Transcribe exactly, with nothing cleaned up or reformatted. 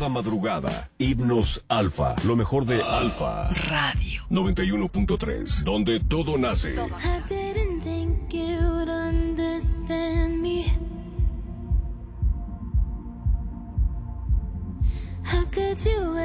la madrugada. Himnos Alfa, lo mejor de Alfa Radio noventa y uno punto tres, donde todo nace. I didn't think you'd understand me. How could you